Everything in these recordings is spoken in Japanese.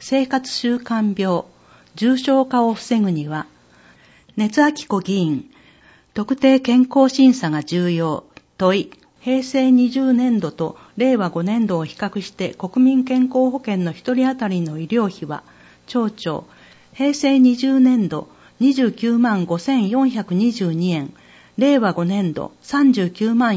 生活習慣病、重症化を防ぐには、熱明子議員、特定健康審査が重要。問い、平成20年度と令和5年度を比較して国民健康保険の1人当たりの医療費は、町長、平成20年度29万5422円、令和5年度39万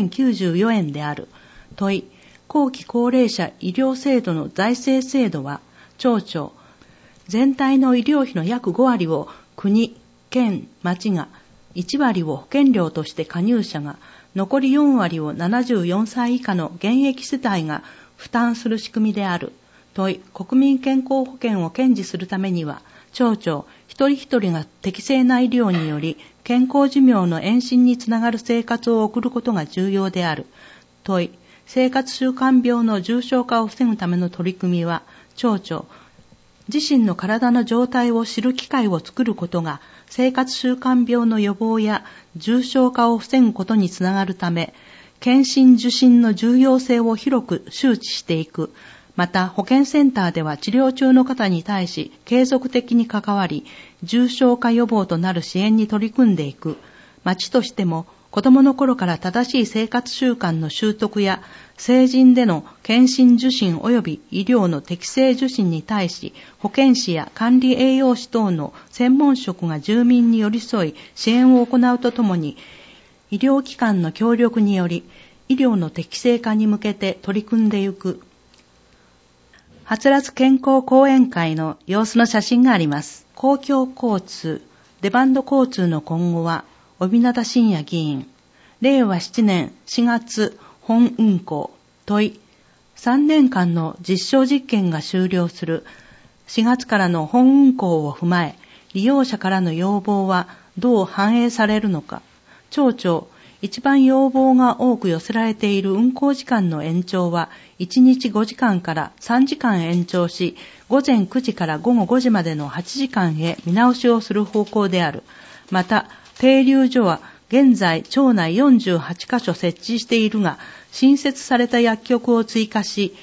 4094円である。問い、後期高齢者医療制度の財政制度は、町長、全体の医療費の約5割を国、県、町が、1割を保険料として加入者が、残り4割を74歳以下の現役世帯が負担する仕組みである。問い、国民健康保険を堅持するためには、町長、一人一人が適正な医療により、健康寿命の延伸につながる生活を送ることが重要である。問い、生活習慣病の重症化を防ぐための取り組みは、町長、自身の体の状態を知る機会を作ることが、生活習慣病の予防や重症化を防ぐことにつながるため、検診受診の重要性を広く周知していく。また、保健センターでは治療中の方に対し、継続的に関わり、重症化予防となる支援に取り組んでいく。町としても、子供の頃から正しい生活習慣の習得や、成人での検診受診及び医療の適正受診に対し、保健師や管理栄養士等の専門職が住民に寄り添い支援を行うとともに、医療機関の協力により、医療の適正化に向けて取り組んでいく。はつらつ健康講演会の様子の写真があります。公共交通、デバンド交通の今後は、帯名信也議員、令和7年4月本運行。問い、3年間の実証実験が終了する4月からの本運行を踏まえ、利用者からの要望はどう反映されるのか。町長、一番要望が多く寄せられている運行時間の延長は1日5時間から3時間延長し、午前9時から午後5時までの8時間へ見直しをする方向である。また、停留所は現在町内48カ所設置しているが、新設された薬局を追加し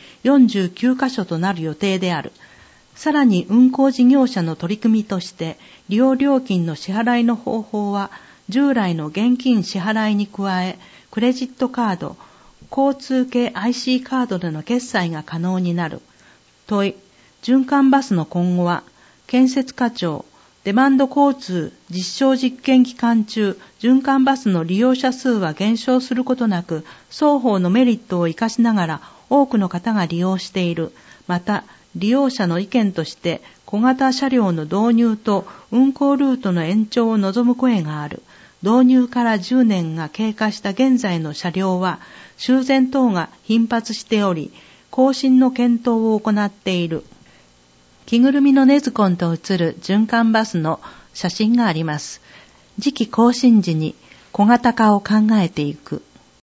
49カ所となる予定である。さらに運行事業者の取り組みとして、利用料金の支払いの方法は従来の現金支払いに加え、クレジットカード、交通系 IC カードでの決済が可能になる。問い、循環バスの今後は、建設課長、デマンド交通実証実験期間中、循環バスの利用者数は減少することなく、双方のメリットを生かしながら多くの方が利用している。また、利用者の意見として小型車両の導入と運行ルートの延長を望む声がある。導入から10年が経過した現在の車両は修繕等が頻発しており、更新の検討を行っている。着ぐるみのネズコンと写る循環バスの写真があります。次期更新時に小型化を考えていく。